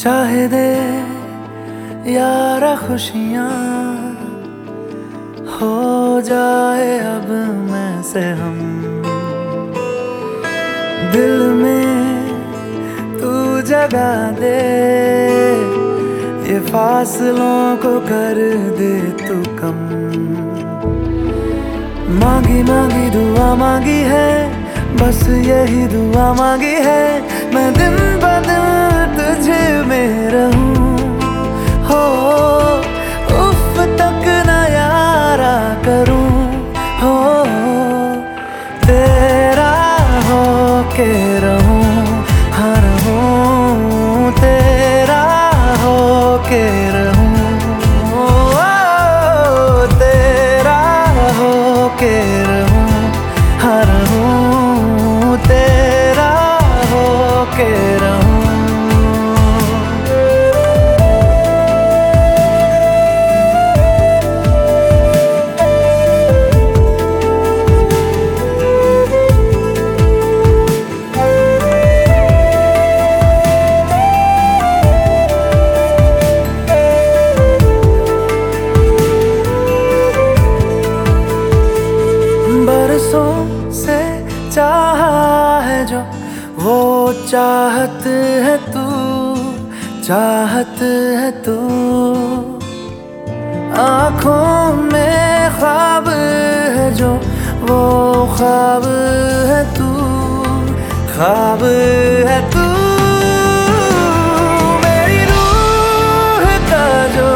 चाहे दे यारा खुशियाँ, हो जाए अब मैं से हम। दिल में तू जगा दे, ये फासलों को कर दे तू कम। मांगी मांगी दुआ मांगी है, बस यही दुआ मांगी है, मैं दिन ब दिन तुझ में रहूं। हो उफ तक न यारा करूं, हो तेरा हो के रहूं, हाँ रहूं तेरा हो के रहूं, तेरा हो के रहूं, हाँ रहूं तेरा हो के रहूं। बरसों से चाहा है जो वो चाहत है तू, चाहत है तू। आँखों में ख्वाब है जो वो ख्वाब है तू, ख्वाब है तू। मेरी रूह का जो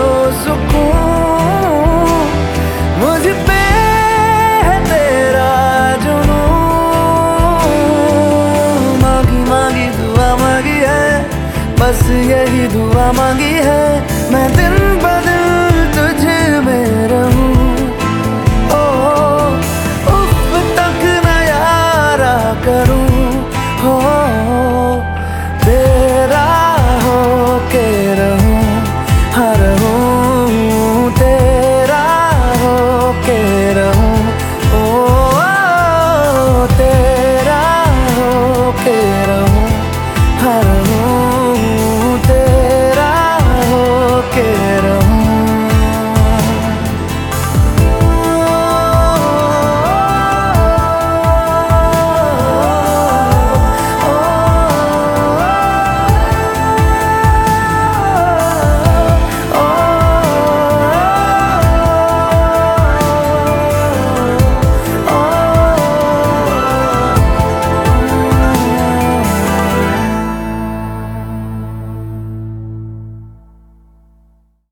सुकून मुझ पे है तेरा जुनून। मांगी मांगी दुआ मांगी है, बस यही दुआ मांगी है, मैं दिन